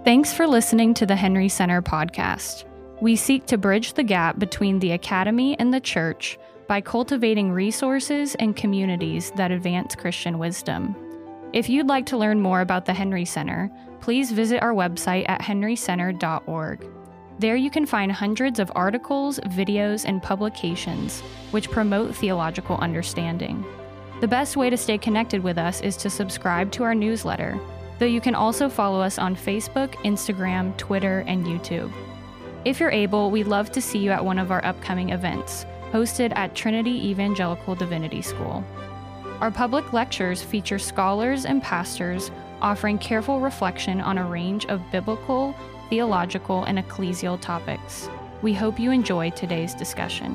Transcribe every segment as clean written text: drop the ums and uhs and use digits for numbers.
Thanks for listening to the Henry Center podcast. We seek to bridge the gap between the academy and the church by cultivating resources and communities that advance Christian wisdom. If you'd like to learn more about the Henry Center, please visit our website at henrycenter.org. There you can find hundreds of articles, videos, and publications which promote theological understanding. The best way to stay connected with us is to subscribe to our newsletter, though you can also follow us on Facebook, Instagram, Twitter, and YouTube. If you're able, we'd love to see you at one of our upcoming events, hosted at Trinity Evangelical Divinity School. Our public lectures feature scholars and pastors offering careful reflection on a range of biblical, theological, and ecclesial topics. We hope you enjoy today's discussion.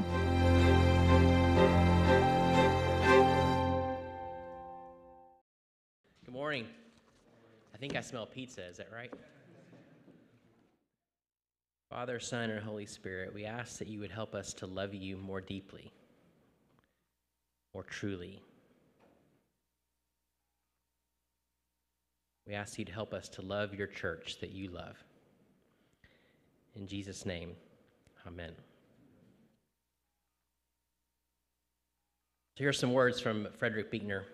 Good morning. I think I smell pizza, is that right? Father, Son, and Holy Spirit, we ask that you would help us to love you more deeply, more truly. We ask you to help us to love your church that you love. In Jesus' name, amen. So here's some words from Frederick Buechner.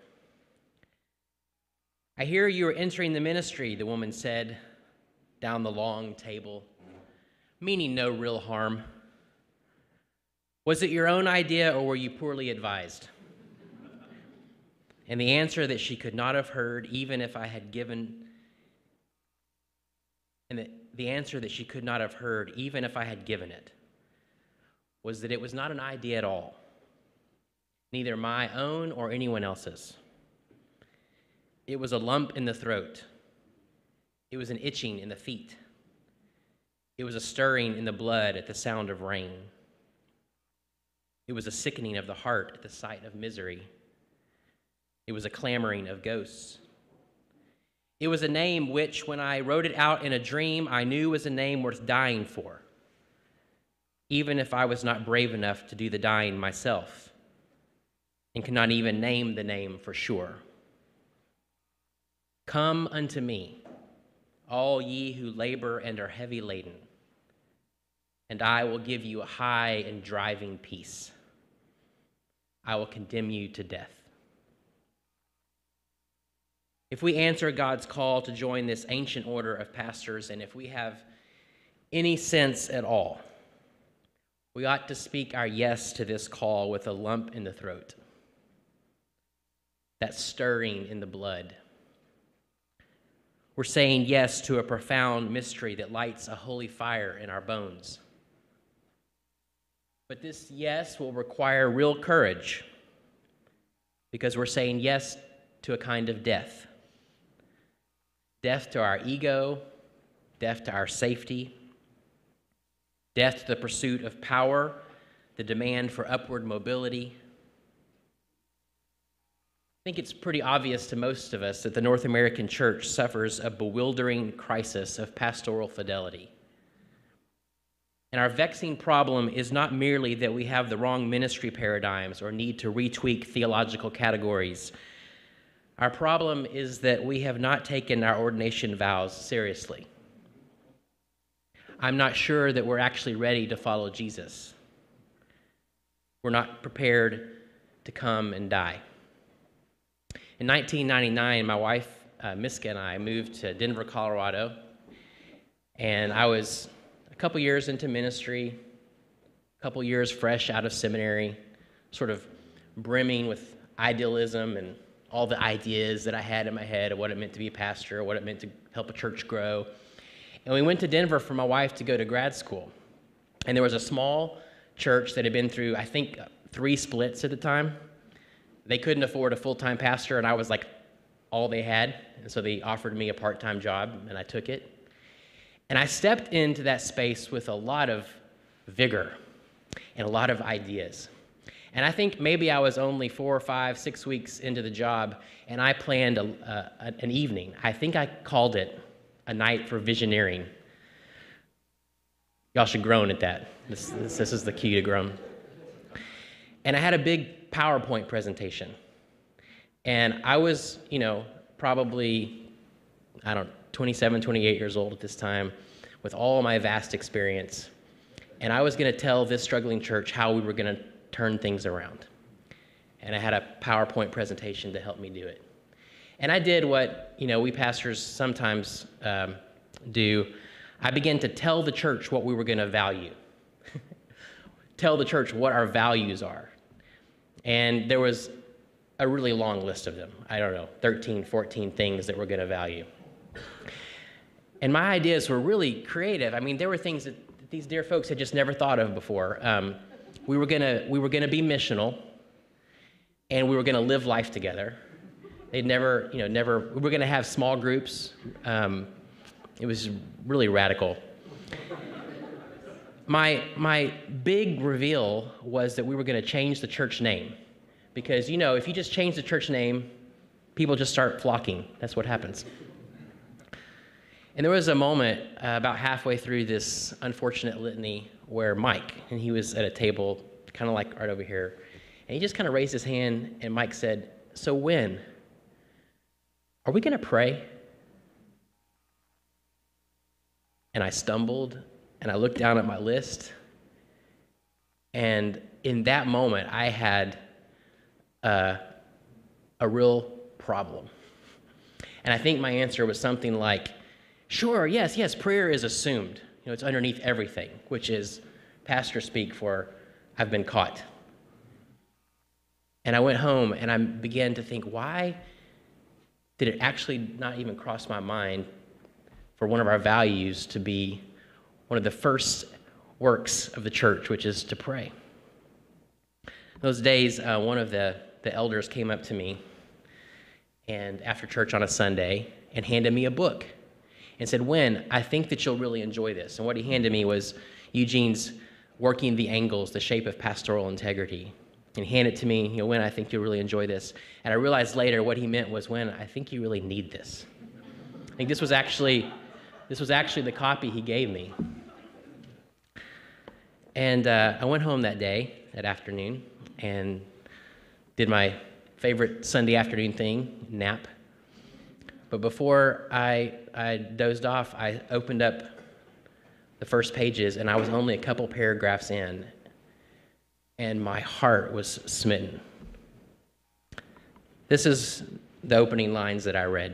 I hear you are entering the ministry, the woman said, down the long table, meaning no real harm. Was it your own idea or were you poorly advised? And the answer that she could not have heard even if I had given, the answer that she could not have heard even if I had given it, was that it was not an idea at all, neither my own or anyone else's. It was a lump in the throat. It was an itching in the feet. It was a stirring in the blood at the sound of rain. It was a sickening of the heart at the sight of misery. It was a clamoring of ghosts. It was a name which, when I wrote it out in a dream, I knew was a name worth dying for, even if I was not brave enough to do the dying myself and could not even name the name for sure. Come unto me, all ye who labor and are heavy laden, and I will give you a high and driving peace. I will condemn you to death. If we answer God's call to join this ancient order of pastors, and if we have any sense at all, we ought to speak our yes to this call with a lump in the throat, that stirring in the blood. We're saying yes to a profound mystery that lights a holy fire in our bones. But this yes will require real courage, because we're saying yes to a kind of death. Death to our ego, death to our safety, death to the pursuit of power, the demand for upward mobility. I think it's pretty obvious to most of us that the North American church suffers a bewildering crisis of pastoral fidelity. And our vexing problem is not merely that we have the wrong ministry paradigms or need to retweak theological categories. Our problem is that we have not taken our ordination vows seriously. I'm not sure that we're actually ready to follow Jesus. We're not prepared to come and die. In 1999, my wife, Miska, and I moved to Denver, Colorado, and I was a couple years into ministry, a couple years fresh out of seminary, sort of brimming with idealism and all the ideas that I had in my head of what it meant to be a pastor, what it meant to help a church grow. And we went to Denver for my wife to go to grad school. And there was a small church that had been through, I think, 3 splits at the time. They couldn't afford a full-time pastor, and I was like all they had. And so they offered me a part-time job, and I took it. And I stepped into that space with a lot of vigor and a lot of ideas. And I think maybe I was only 4 or 5, 6 weeks into the job, and I planned an evening. I think I called it a night for visioneering. Y'all should groan at that. This is the key to groan. And I had a big PowerPoint presentation. And I was, probably, 27, 28 years old at this time, with all my vast experience. And I was going to tell this struggling church how we were going to turn things around. And I had a PowerPoint presentation to help me do it. And I did what, we pastors sometimes do. I began to tell the church what we were going to value. Tell the church what our values are. And there was a really long list of them. 13, 14 things that we're going to value. And my ideas were really creative. There were things that these dear folks had just never thought of before. We were gonna be missional, and we were gonna live life together. They'd never. We were gonna have small groups. It was really radical. My big reveal was that we were gonna change the church name, because if you just change the church name, people just start flocking. That's what happens. And there was a moment about halfway through this unfortunate litany where Mike, and he was at a table kind of like right over here, and he just kind of raised his hand, and Mike said, "So when? Are we going to pray?" And I stumbled, and I looked down at my list, and in that moment, I had a real problem. And I think my answer was something like, "Sure, yes, prayer is assumed. It's underneath everything," which is pastor speak for "I've been caught." And I went home and I began to think, why did it actually not even cross my mind for one of our values to be one of the first works of the church, which is to pray? Those days, one of the elders came up to me and after church on a Sunday and handed me a book and said, "Wynn, I think that you'll really enjoy this." And what he handed me was Eugene's Working the Angles, The Shape of Pastoral Integrity. And he handed it to me, "Wynn, I think you'll really enjoy this." And I realized later what he meant was, "Wynn, I think you really need this." I think this was actually the copy he gave me. And I went home that afternoon, and did my favorite Sunday afternoon thing, nap. But before I dozed off, I opened up the first pages, and I was only a couple paragraphs in, and my heart was smitten. This is the opening lines that I read.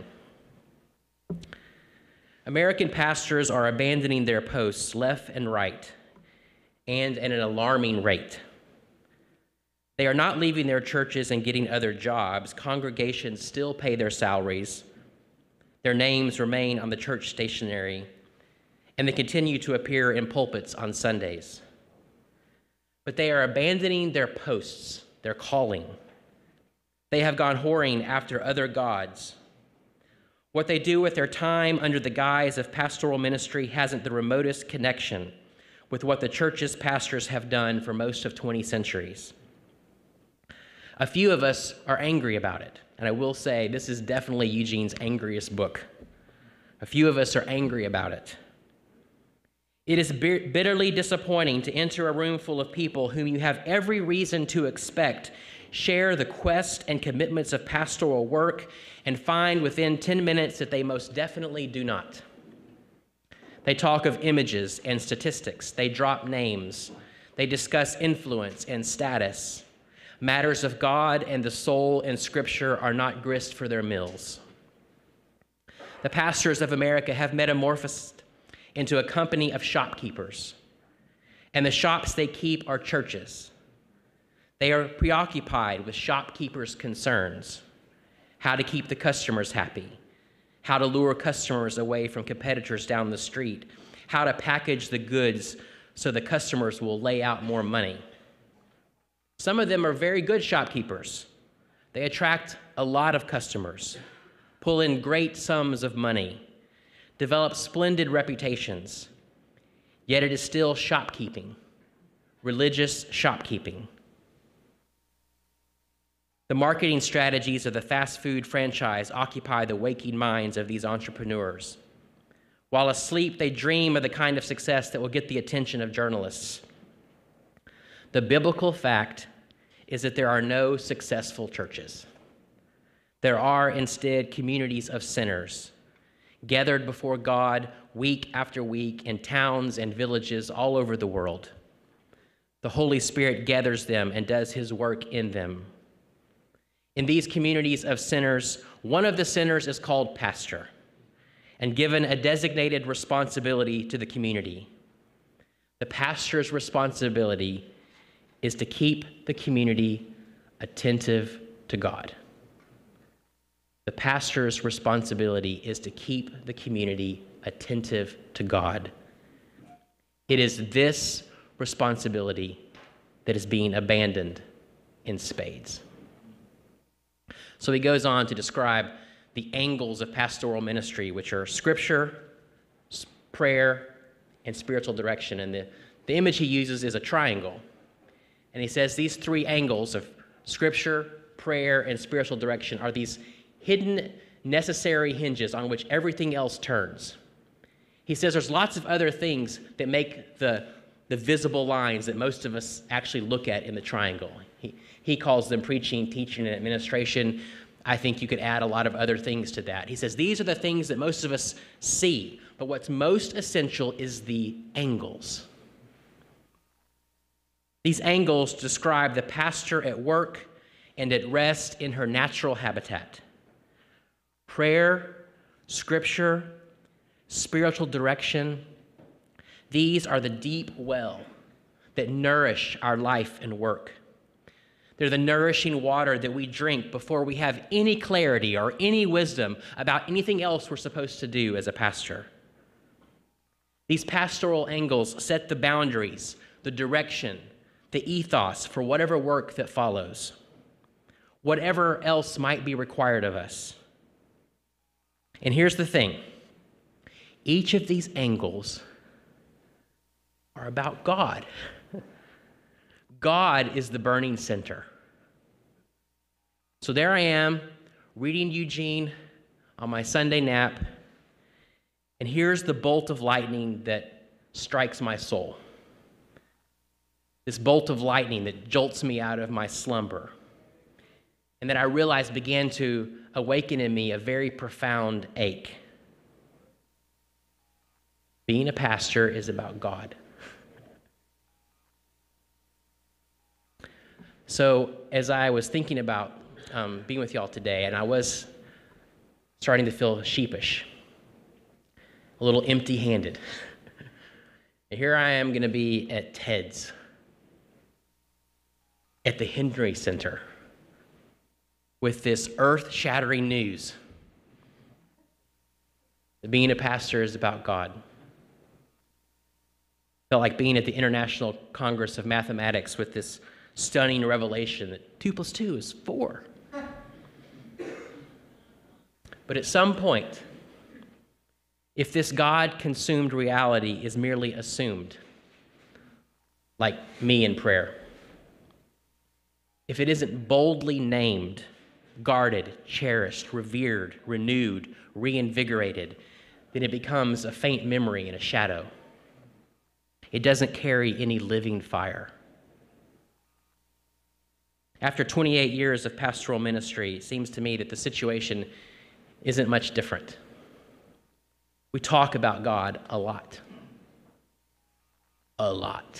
"American pastors are abandoning their posts left and right, and at an alarming rate. They are not leaving their churches and getting other jobs. Congregations still pay their salaries. Their names remain on the church stationery, and they continue to appear in pulpits on Sundays. But they are abandoning their posts, their calling. They have gone whoring after other gods. What they do with their time under the guise of pastoral ministry hasn't the remotest connection with what the church's pastors have done for most of 20 centuries. A few of us are angry about it, and I will say this is definitely Eugene's angriest book. A few of us are angry about it. It is bitterly disappointing to enter a room full of people whom you have every reason to expect share the quest and commitments of pastoral work and find within 10 minutes that they most definitely do not. They talk of images and statistics. They drop names. They discuss influence and status. Matters of God and the soul and Scripture are not grist for their mills. The pastors of America have metamorphosed into a company of shopkeepers, and the shops they keep are churches. They are preoccupied with shopkeepers' concerns: how to keep the customers happy, how to lure customers away from competitors down the street, how to package the goods so the customers will lay out more money. Some of them are very good shopkeepers. They attract a lot of customers, pull in great sums of money, develop splendid reputations, yet it is still shopkeeping, religious shopkeeping. The marketing strategies of the fast food franchise occupy the waking minds of these entrepreneurs. While asleep, they dream of the kind of success that will get the attention of journalists. The biblical fact is that there are no successful churches. There are instead communities of sinners gathered before God week after week in towns and villages all over the world. The Holy Spirit gathers them and does his work in them. In these communities of sinners, one of the sinners is called pastor and given a designated responsibility to the community. The pastor's responsibility is to keep the community attentive to God. The pastor's responsibility is to keep the community attentive to God. It is this responsibility that is being abandoned in spades. So he goes on to describe the angles of pastoral ministry, which are scripture, prayer, and spiritual direction. And the image he uses is a triangle. And he says these three angles of scripture, prayer, and spiritual direction are these hidden, necessary hinges on which everything else turns. He says there's lots of other things that make the visible lines that most of us actually look at in the triangle. He calls them preaching, teaching, and administration. I think you could add a lot of other things to that. He says these are the things that most of us see, but what's most essential is the angles. These angles describe the pastor at work and at rest in her natural habitat. Prayer, scripture, spiritual direction, these are the deep well that nourish our life and work. They're the nourishing water that we drink before we have any clarity or any wisdom about anything else we're supposed to do as a pastor. These pastoral angles set the boundaries, the direction, the ethos for whatever work that follows, whatever else might be required of us. And here's the thing. Each of these angles are about God. God is the burning center. So there I am, reading Eugene on my Sunday nap, and here's the bolt of lightning that strikes my soul. This bolt of lightning that jolts me out of my slumber, and that I realized began to awaken in me a very profound ache. Being a pastor is about God. So as I was thinking about being with y'all today, and I was starting to feel sheepish, a little empty-handed. And here I am going to be at TEDS, at the Henry Center, with this earth-shattering news that being a pastor is about God. Felt like being at the International Congress of Mathematics with this stunning revelation that 2 + 2 is 4. But at some point, if this God-consumed reality is merely assumed, like me in prayer, if it isn't boldly named, guarded, cherished, revered, renewed, reinvigorated, then it becomes a faint memory and a shadow. It doesn't carry any living fire. After 28 years of pastoral ministry, it seems to me that the situation isn't much different. We talk about God a lot. A lot.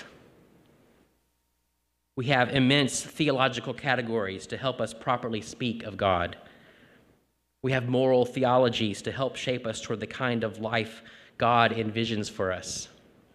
We have immense theological categories to help us properly speak of God. We have moral theologies to help shape us toward the kind of life God envisions for us.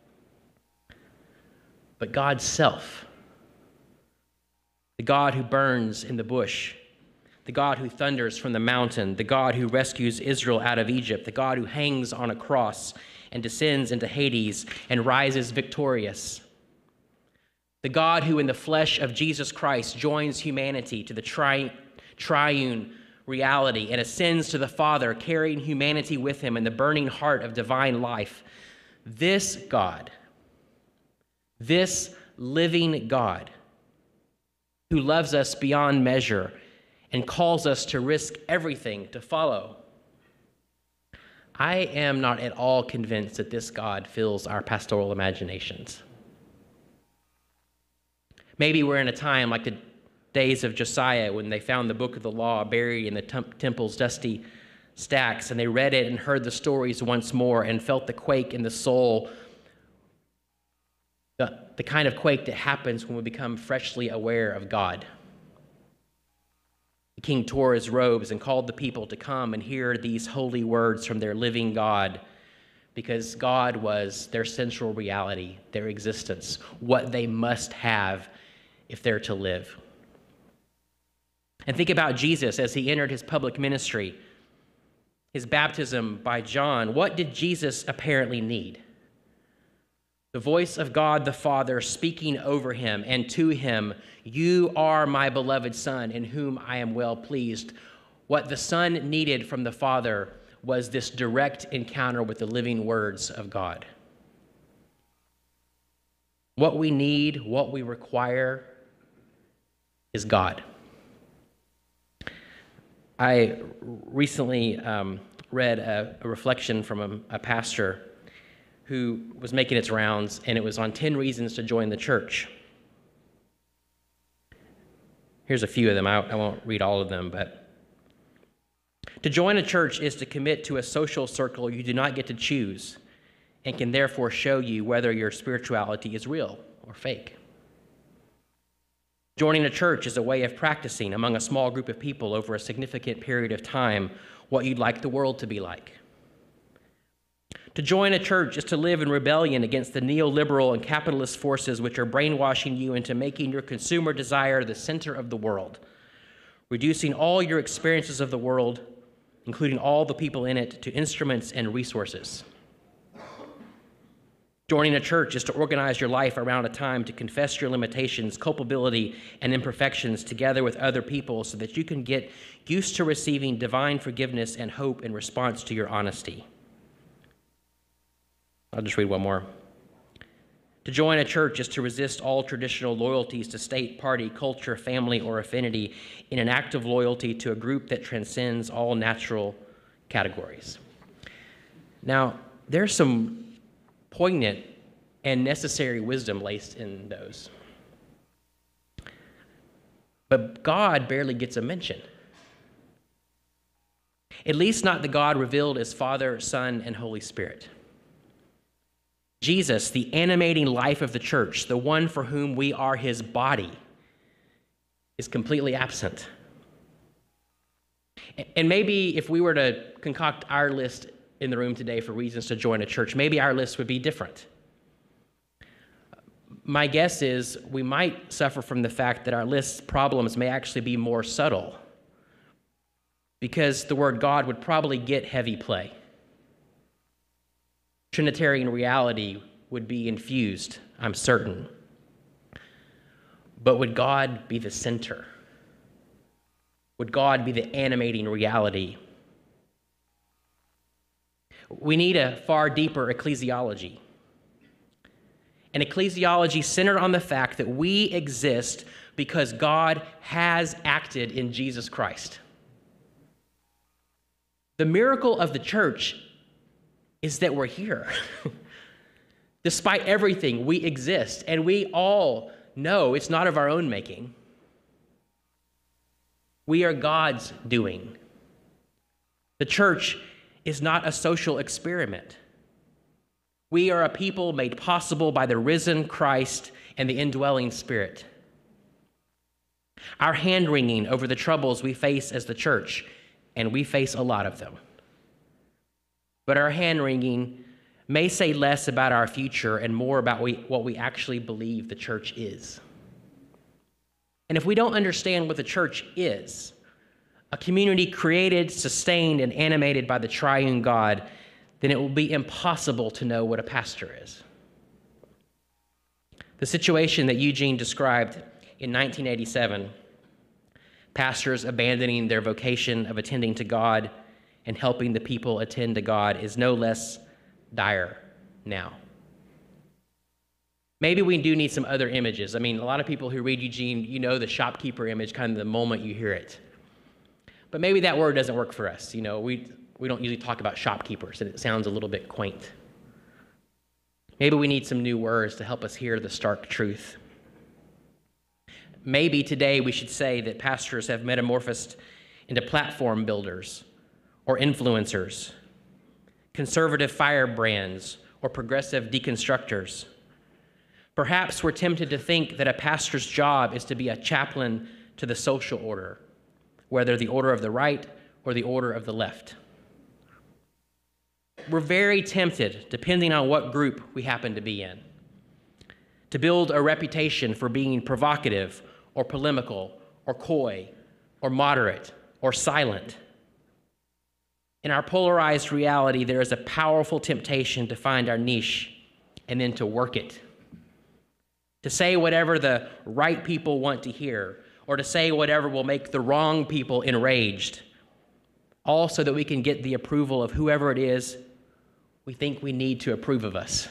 But God's self, the God who burns in the bush, the God who thunders from the mountain, the God who rescues Israel out of Egypt, the God who hangs on a cross and descends into Hades and rises victorious, the God who in the flesh of Jesus Christ joins humanity to the triune reality and ascends to the Father, carrying humanity with him in the burning heart of divine life. This God, this living God, who loves us beyond measure and calls us to risk everything to follow. I am not at all convinced that this God fills our pastoral imaginations. Maybe we're in a time like the days of Josiah when they found the book of the law buried in the temple's dusty stacks, and they read it and heard the stories once more and felt the quake in the soul, the kind of quake that happens when we become freshly aware of God. The king tore his robes and called the people to come and hear these holy words from their living God, because God was their central reality, their existence, what they must have if they're to live. And think about Jesus as he entered his public ministry, his baptism by John. What did Jesus apparently need? The voice of God the Father speaking over him and to him, "You are my beloved Son, in whom I am well pleased." What the Son needed from the Father was this direct encounter with the living words of God. What we need, what we require, is God. I recently read a reflection from a pastor who was making its rounds, and it was on 10 reasons to join the church. Here's a few of them. I won't read all of them, but to join a church is to commit to a social circle you do not get to choose and can therefore show you whether your spirituality is real or fake. Joining a church is a way of practicing among a small group of people over a significant period of time what you'd like the world to be like. To join a church is to live in rebellion against the neoliberal and capitalist forces which are brainwashing you into making your consumer desire the center of the world, reducing all your experiences of the world, including all the people in it, to instruments and resources. Joining a church is to organize your life around a time to confess your limitations, culpability, and imperfections together with other people so that you can get used to receiving divine forgiveness and hope in response to your honesty. I'll just read one more. To join a church is to resist all traditional loyalties to state, party, culture, family, or affinity in an act of loyalty to a group that transcends all natural categories. Now, there's some poignant and necessary wisdom laced in those. But God barely gets a mention. At least not the God revealed as Father, Son, and Holy Spirit. Jesus, the animating life of the church, the one for whom we are his body, is completely absent. And maybe if we were to concoct our list in the room today for reasons to join a church, maybe our list would be different. My guess is we might suffer from the fact that our list's problems may actually be more subtle, because the word God would probably get heavy play. Trinitarian reality would be infused, I'm certain. But would God be the center? Would God be the animating reality? We need a far deeper ecclesiology. An ecclesiology centered on the fact that we exist because God has acted in Jesus Christ. The miracle of the church is that we're here. Despite everything, we exist, and we all know it's not of our own making. We are God's doing. The church is not a social experiment. We are a people made possible by the risen Christ and the indwelling Spirit. Our hand-wringing over the troubles we face as the church, and we face a lot of them. But our hand-wringing may say less about our future and more about what we actually believe the church is. And if we don't understand what the church is, a community created, sustained, and animated by the triune God, then it will be impossible to know what a pastor is. The situation that Eugene described in 1987, pastors abandoning their vocation of attending to God and helping the people attend to God, is no less dire now. Maybe we do need some other images. I mean, a lot of people who read Eugene, you know the shopkeeper image kind of the moment you hear it. But maybe that word doesn't work for us. You know, we don't usually talk about shopkeepers, and it sounds a little bit quaint. Maybe we need some new words to help us hear the stark truth. Maybe today we should say that pastors have metamorphosed into platform builders or influencers, conservative firebrands or progressive deconstructors. Perhaps we're tempted to think that a pastor's job is to be a chaplain to the social order, whether the order of the right or the order of the left. We're very tempted, depending on what group we happen to be in, to build a reputation for being provocative or polemical or coy or moderate or silent. In our polarized reality, there is a powerful temptation to find our niche and then to work it, to say whatever the right people want to hear, or to say whatever will make the wrong people enraged, all so that we can get the approval of whoever it is we think we need to approve of us.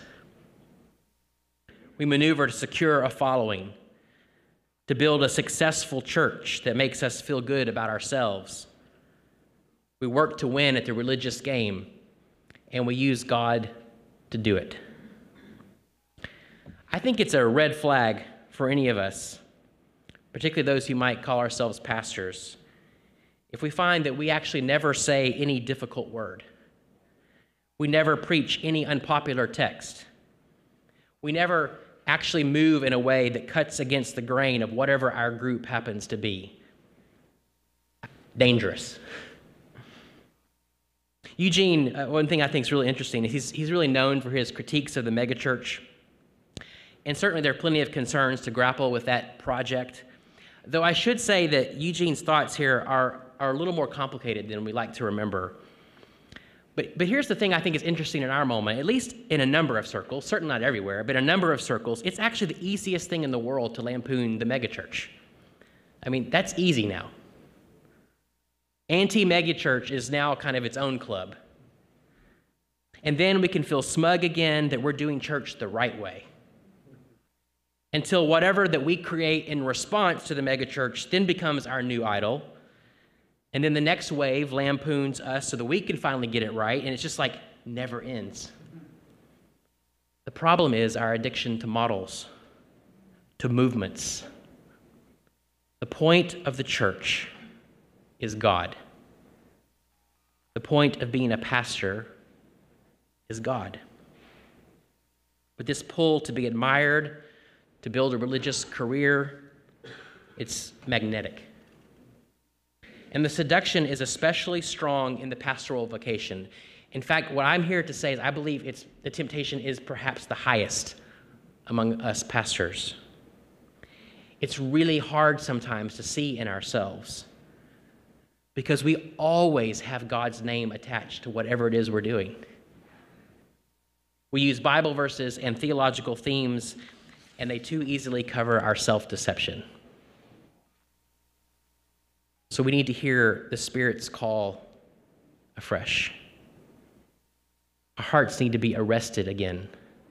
We maneuver to secure a following, to build a successful church that makes us feel good about ourselves. We work to win at the religious game, and we use God to do it. I think it's a red flag for any of us, particularly those who might call ourselves pastors, if we find that we actually never say any difficult word. We never preach any unpopular text. We never actually move in a way that cuts against the grain of whatever our group happens to be. Dangerous. Eugene, one thing I think is really interesting is he's really known for his critiques of the megachurch. And certainly there are plenty of concerns to grapple with that project. Though I should say that Eugene's thoughts here are a little more complicated than we like to remember. But here's the thing I think is interesting in our moment, at least in a number of circles, certainly not everywhere, but a number of circles, it's actually the easiest thing in the world to lampoon the megachurch. I mean, that's easy now. Anti-megachurch is now kind of its own club. And then we can feel smug again that we're doing church the right way. Until whatever that we create in response to the megachurch then becomes our new idol. And then the next wave lampoons us so that we can finally get it right, and it's just like never ends. The problem is our addiction to models, to movements. The point of the church is God. The point of being a pastor is God. But this pull to be admired, to build a religious career, it's magnetic. And the seduction is especially strong in the pastoral vocation. In fact, what I'm here to say is I believe the temptation is perhaps the highest among us pastors. It's really hard sometimes to see in ourselves because we always have God's name attached to whatever it is we're doing. We use Bible verses and theological themes, and they too easily cover our self-deception. So we need to hear the Spirit's call afresh. Our hearts need to be arrested again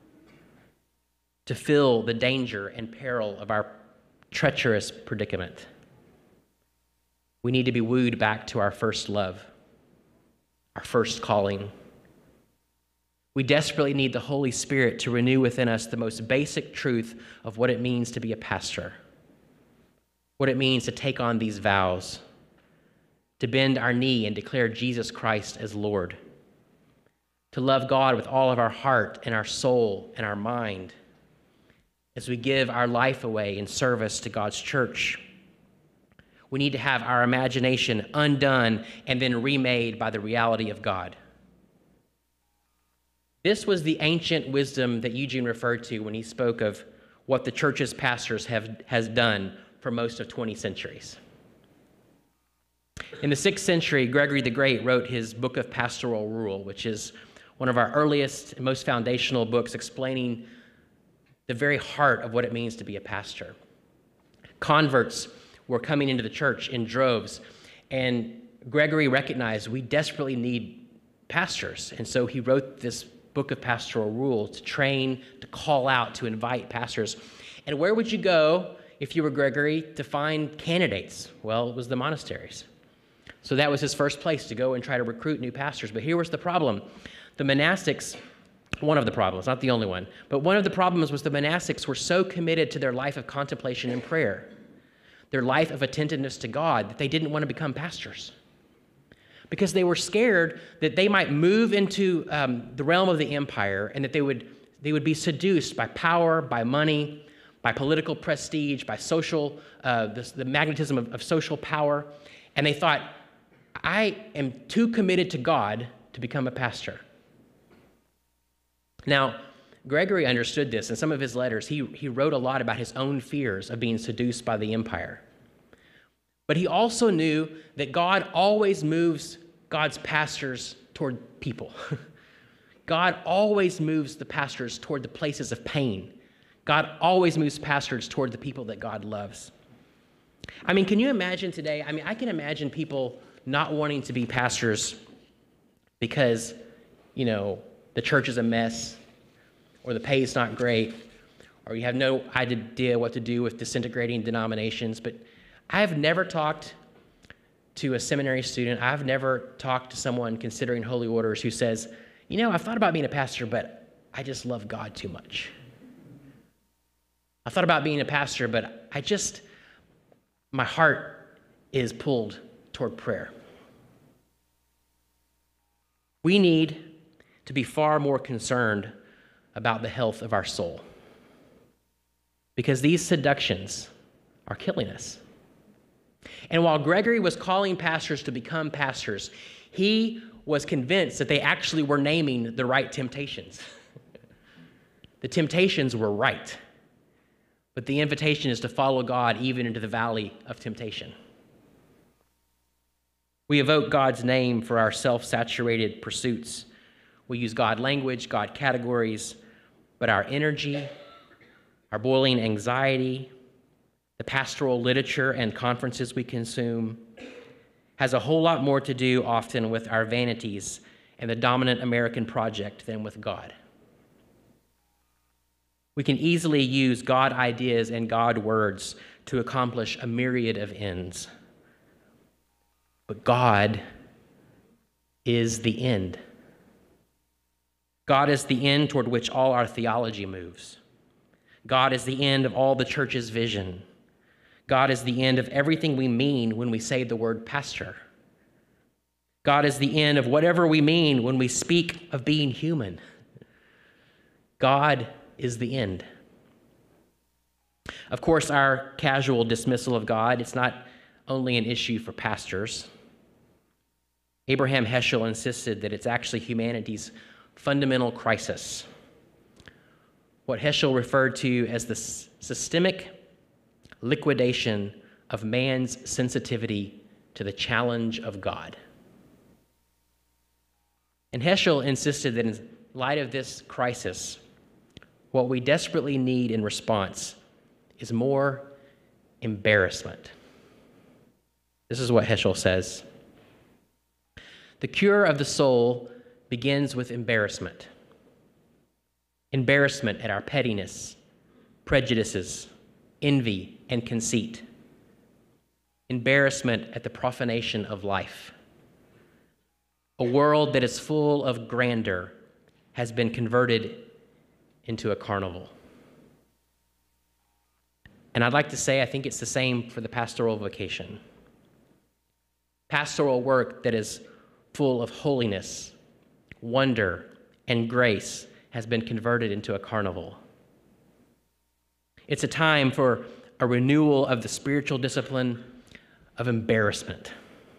to feel the danger and peril of our treacherous predicament. We need to be wooed back to our first love, our first calling. We desperately need the Holy Spirit to renew within us the most basic truth of what it means to be a pastor, what it means to take on these vows, to bend our knee and declare Jesus Christ as Lord, to love God with all of our heart and our soul and our mind as we give our life away in service to God's church. We need to have our imagination undone and then remade by the reality of God. This was the ancient wisdom that Eugene referred to when he spoke of what the church's pastors has done for most of 20 centuries. In the 6th century, Gregory the Great wrote his Book of Pastoral Rule, which is one of our earliest and most foundational books explaining the very heart of what it means to be a pastor. Converts were coming into the church in droves, and Gregory recognized we desperately need pastors, and so he wrote this Book of Pastoral Rule to train, to call out, to invite pastors. And where would you go if you were Gregory to find candidates? Well, it was the monasteries. So that was his first place to go and try to recruit new pastors. But here was the problem. The monastics, one of the problems, not the only one, but one of the problems was the monastics were so committed to their life of contemplation and prayer, their life of attentiveness to God, that they didn't want to become pastors. because they were scared that they might move into the realm of the empire and that they would be seduced by power, by money, by political prestige, by social, the magnetism of social power. And they thought, I am too committed to God to become a pastor. Now, Gregory understood this. In some of his letters, he wrote a lot about his own fears of being seduced by the empire. But he also knew that God always moves God's pastors toward people. God always moves the pastors toward the places of pain. God always moves pastors toward the people that God loves. I mean, can you imagine today? I mean, I can imagine people not wanting to be pastors because, the church is a mess, or the pay is not great, or you have no idea what to do with disintegrating denominations. But I have never talked to a seminary student. I've never talked to someone considering holy orders who says, I've thought about being a pastor, but I just love God too much. I thought about being a pastor, but my heart is pulled toward prayer. We need to be far more concerned about the health of our soul, because these seductions are killing us. And while Gregory was calling pastors to become pastors, he was convinced that they actually were naming the right temptations. The temptations were right, but the invitation is to follow God even into the valley of temptation. We evoke God's name for our self-saturated pursuits. We use God language, God categories, but our energy, our boiling anxiety, the pastoral literature and conferences we consume has a whole lot more to do often with our vanities and the dominant American project than with God. We can easily use God ideas and God words to accomplish a myriad of ends. But God is the end. God is the end toward which all our theology moves. God is the end of all the church's vision. God is the end of everything we mean when we say the word pastor. God is the end of whatever we mean when we speak of being human. God is the end. Of course, our casual dismissal of God, it's not only an issue for pastors. Abraham Heschel insisted that it's actually humanity's fundamental crisis, what Heschel referred to as the systemic liquidation of man's sensitivity to the challenge of God. And Heschel insisted that in light of this crisis, what we desperately need in response is more embarrassment. This is what Heschel says. The cure of the soul begins with embarrassment. Embarrassment at our pettiness, prejudices, envy, and conceit. Embarrassment at the profanation of life. A world that is full of grandeur has been converted into a carnival. And I'd like to say, I think it's the same for the pastoral vocation. Pastoral work that is full of holiness, wonder, and grace has been converted into a carnival. It's a time for a renewal of the spiritual discipline of embarrassment.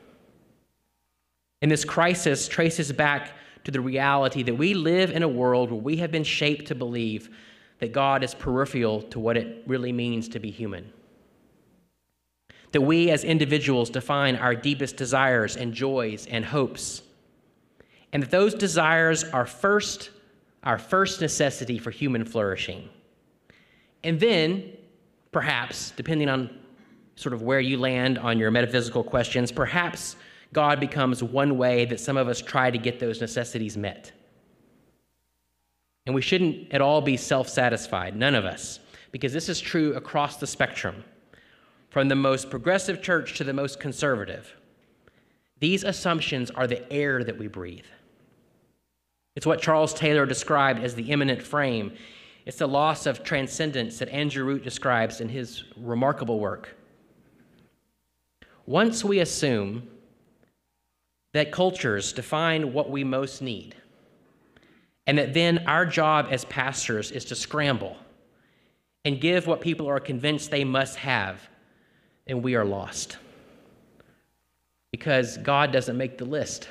And this crisis traces back to the reality that we live in a world where we have been shaped to believe that God is peripheral to what it really means to be human. That we as individuals define our deepest desires and joys and hopes. And that those desires are our first necessity for human flourishing. And then, perhaps, depending on sort of where you land on your metaphysical questions, perhaps God becomes one way that some of us try to get those necessities met. And we shouldn't at all be self-satisfied, none of us, because this is true across the spectrum, from the most progressive church to the most conservative. These assumptions are the air that we breathe. It's what Charles Taylor described as the immanent frame. It's the loss of transcendence that Andrew Root describes in his remarkable work. Once we assume that cultures define what we most need, and that then our job as pastors is to scramble and give what people are convinced they must have, and we are lost. Because God doesn't make the list.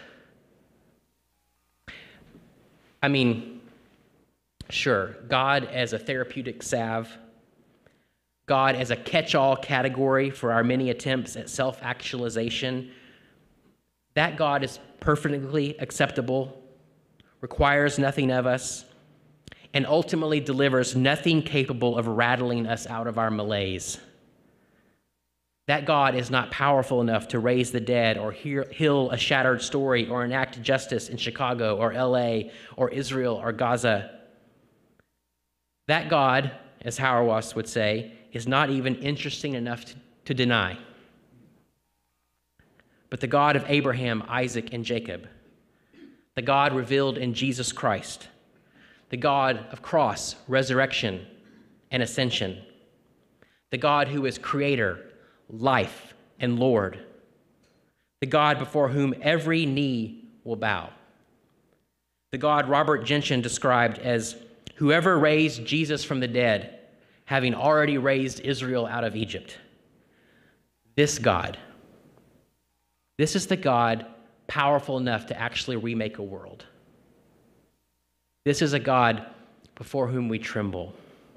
I mean, sure, God as a therapeutic salve, God as a catch-all category for our many attempts at self-actualization, that God is perfectly acceptable, requires nothing of us, and ultimately delivers nothing capable of rattling us out of our malaise. That God is not powerful enough to raise the dead or heal a shattered story or enact justice in Chicago or LA or Israel or Gaza. That God, as Hauerwas would say, is not even interesting enough to deny. But the God of Abraham, Isaac, and Jacob, the God revealed in Jesus Christ, the God of cross, resurrection, and ascension, the God who is creator, life, and Lord, the God before whom every knee will bow, the God Robert Gentian described as whoever raised Jesus from the dead, having already raised Israel out of Egypt. This God, this is the God powerful enough to actually remake a world. This is a God before whom we tremble.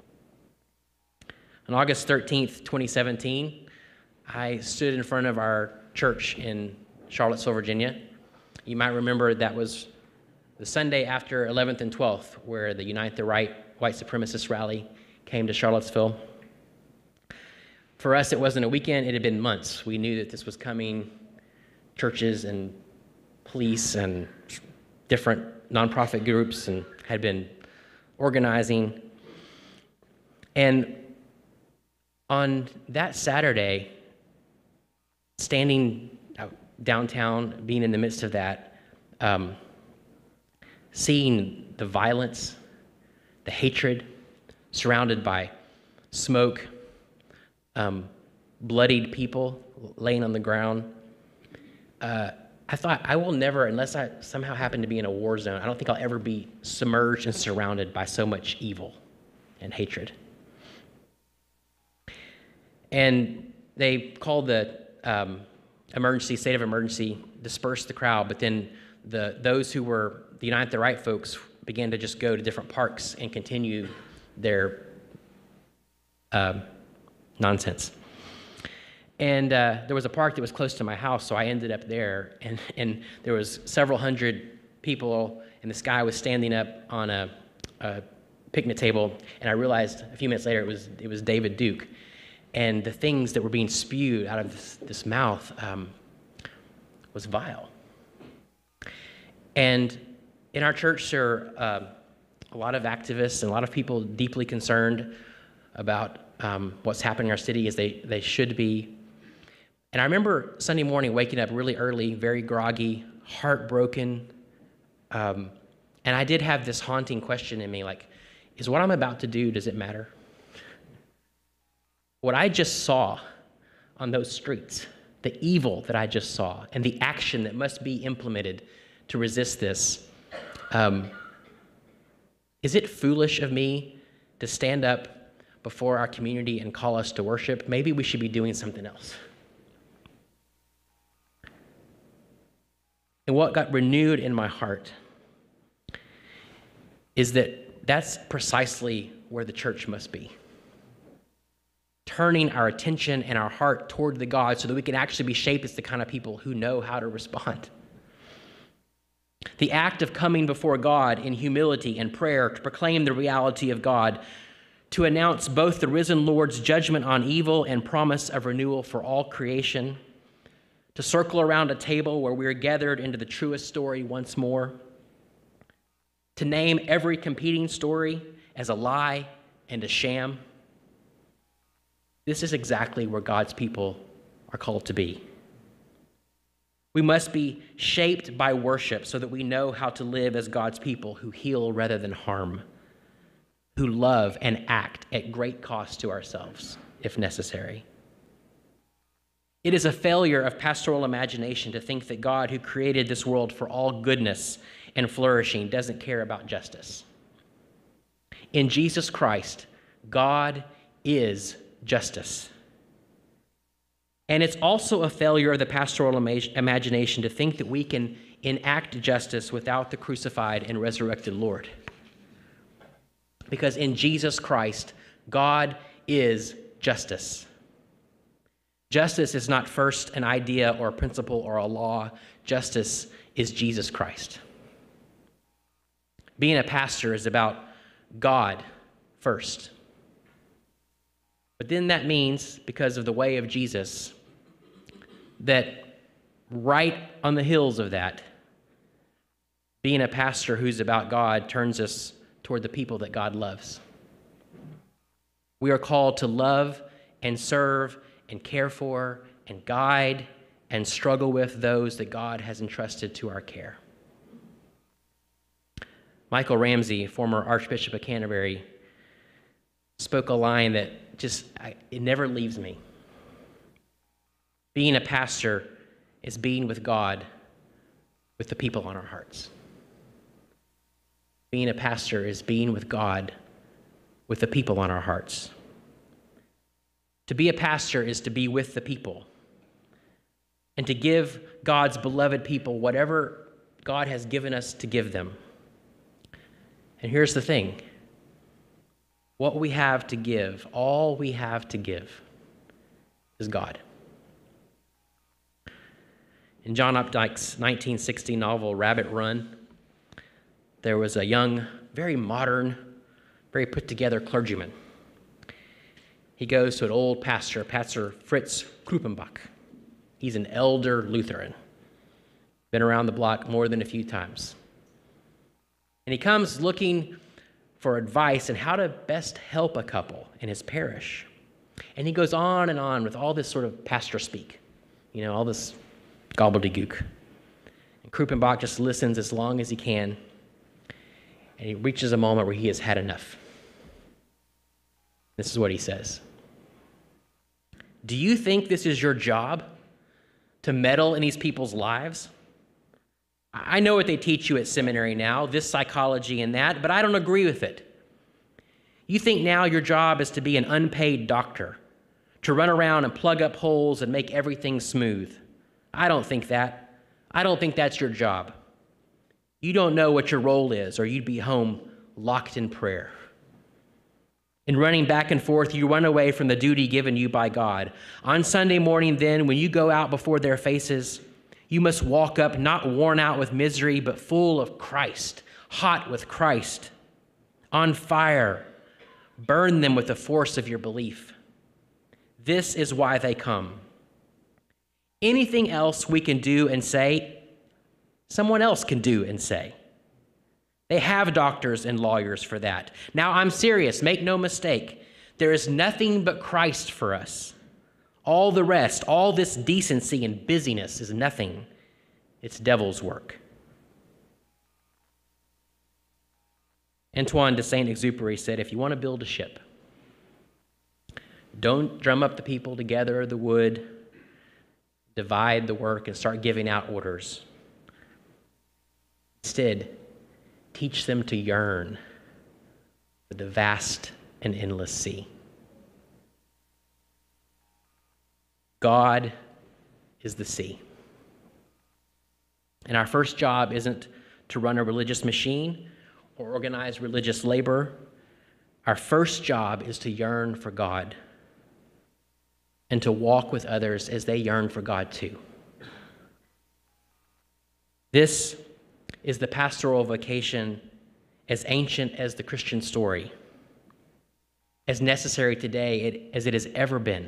On August 13th, 2017, I stood in front of our church in Charlottesville, Virginia. You might remember that was the Sunday after 11th and 12th, where the Unite the Right white supremacist rally came to Charlottesville. For us, it wasn't a weekend, it had been months. We knew that this was coming. Churches and police and different nonprofit groups and had been organizing. And on that Saturday, standing downtown, being in the midst of that, seeing the violence, the hatred, surrounded by smoke, bloodied people laying on the ground, I thought, I will never, unless I somehow happen to be in a war zone, I don't think I'll ever be submerged and surrounded by so much evil and hatred. And they called the state of emergency, dispersed the crowd, but then those who were the Unite the Right folks began to just go to different parks and continue their nonsense. And there was a park that was close to my house, so I ended up there, and there was several hundred people, and this guy was standing up on a picnic table, and I realized a few minutes later it was David Duke. And the things that were being spewed out of this mouth was vile. And in our church, there are a lot of activists and a lot of people deeply concerned about what's happening in our city, as they should be. And I remember Sunday morning waking up really early, very groggy, heartbroken. And I did have this haunting question in me, like, is what I'm about to do, does it matter? What I just saw on those streets, the evil that I just saw, and the action that must be implemented to resist this, is it foolish of me to stand up before our community and call us to worship? Maybe we should be doing something else. And what got renewed in my heart is that that's precisely where the church must be. Turning our attention and our heart toward the God so that we can actually be shaped as the kind of people who know how to respond. The act of coming before God in humility and prayer to proclaim the reality of God, to announce both the risen Lord's judgment on evil and promise of renewal for all creation, to circle around a table where we are gathered into the truest story once more, to name every competing story as a lie and a sham. This is exactly where God's people are called to be. We must be shaped by worship so that we know how to live as God's people who heal rather than harm, who love and act at great cost to ourselves, if necessary. It is a failure of pastoral imagination to think that God, who created this world for all goodness and flourishing, doesn't care about justice. In Jesus Christ, God is justice. And it's also a failure of the pastoral imagination to think that we can enact justice without the crucified and resurrected Lord. Because in Jesus Christ, God is justice. Justice is not first an idea or a principle or a law. Justice is Jesus Christ. Being a pastor is about God first. But then that means, because of the way of Jesus, that right on the heels of that, being a pastor who's about God turns us toward the people that God loves. We are called to love and serve and care for and guide and struggle with those that God has entrusted to our care. Michael Ramsey, former Archbishop of Canterbury, spoke a line that it never leaves me. Being a pastor is being with God with the people on our hearts. Being a pastor is being with God with the people on our hearts. To be a pastor is to be with the people and to give God's beloved people whatever God has given us to give them. And here's the thing. What we have to give, all we have to give, is God. In John Updike's 1960 novel, Rabbit Run, there was a young, very modern, very put-together clergyman. He goes to an old pastor, Pastor Fritz Krupenbach. He's an elder Lutheran, been around the block more than a few times. And he comes looking for advice on how to best help a couple in his parish. And he goes on and on with all this sort of pastor speak, all this gobbledygook. And Krupenbach just listens as long as he can, and he reaches a moment where he has had enough. This is what he says. Do you think this is your job, to meddle in these people's lives? I know what they teach you at seminary now, this psychology and that, but I don't agree with it. You think now your job is to be an unpaid doctor, to run around and plug up holes and make everything smooth. I don't think that. I don't think that's your job. You don't know what your role is, or you'd be home locked in prayer. In running back and forth, you run away from the duty given you by God. On Sunday morning, then, when you go out before their faces, you must walk up not worn out with misery, but full of Christ, hot with Christ, on fire. Burn them with the force of your belief. This is why they come. Anything else we can do and say, someone else can do and say. They have doctors and lawyers for that. Now, I'm serious, make no mistake. There is nothing but Christ for us. All the rest, all this decency and busyness is nothing. It's devil's work. Antoine de Saint-Exupéry said, if you want to build a ship, don't drum up the people to gather the wood, divide the work, and start giving out orders. Instead, teach them to yearn for the vast and endless sea. God is the sea. And our first job isn't to run a religious machine or organize religious labor. Our first job is to yearn for God and to walk with others as they yearn for God too. This is the pastoral vocation as ancient as the Christian story, as necessary today as it has ever been.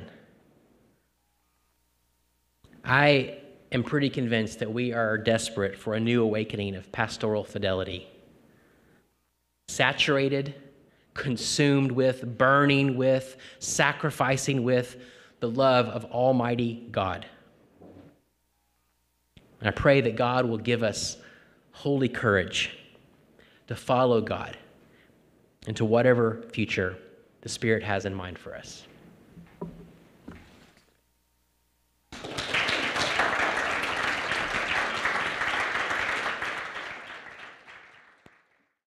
I am pretty convinced that we are desperate for a new awakening of pastoral fidelity, saturated, consumed with, burning with, sacrificing with the love of Almighty God. And I pray that God will give us holy courage to follow God into whatever future the Spirit has in mind for us.